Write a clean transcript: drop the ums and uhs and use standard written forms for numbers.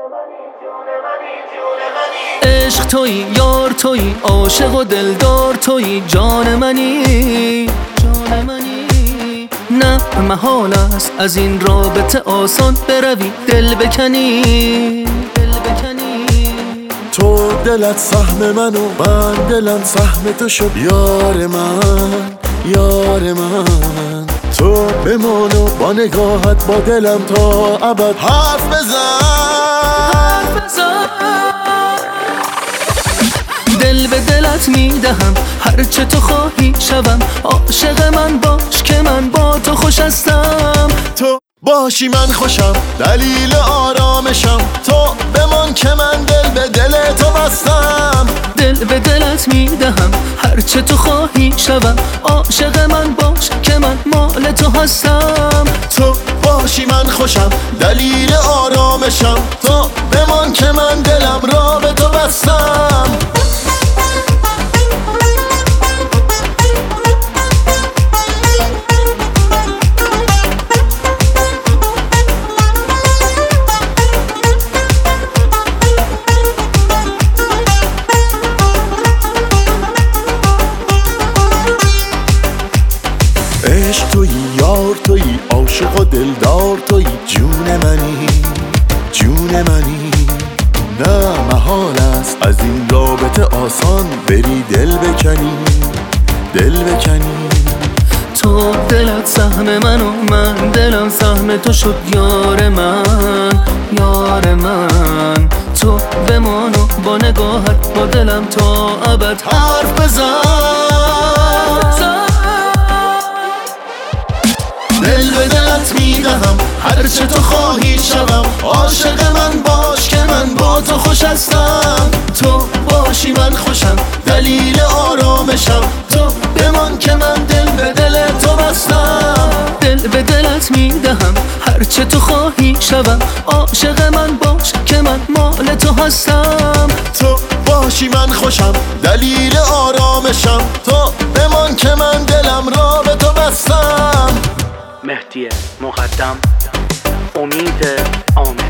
عشق تویی، یار تویی، عاشق و دلدار تویی، جان منی، جان منی. نه محال است از این رابطه آسان بروی دل بکنی، دل بکنی. تو دلت سهم من و من دلم سهم تو شد، یار من، یار من. تو بمان و با نگاهت با دلم تا ابد حرف بزن. دل به دلت میدهم، هرچه تو خواهی شوم. عاشق من باش که من با تو خوش هستم. تو باشی من خوشم، دلیل آرامشم. تو بمان که من دل به دل تو بستم. دل به دلت میدهم، هرچه تو خواهی شوم. عاشق من باش که من مال تو هستم. تو باشی من خوشم، دلیل آرامشم. تو بمان که من دلم را به تو بستم. عشق تویی، یار تویی، عاشق و دلدار تویی، جون منی، جون منی. نه محال است از این رابطه آسان بری دل بکنی، دل بکنی. تو دلت سهم من و من دلم سهم تو شد، یار من، یار من. تو بمان و با نگاهت با دلم تا ابد حرف بزن. دل به دلت میدهم، هرچه تو خواهی شوم. عاشق من باش که من با تو خوش هستم. تو باشی من خوشم، دلیل آرامشم. تو بمان که من دل به دل تو بستم. دل به دلت میدهم، هرچه تو خواهی شوم. عاشق من باش که من مال تو هستم. تو باشی من خوشم، دلیل آرامشم. تو بمان که من دلم را به تو بستم. مهدی مقدم، امید عامر.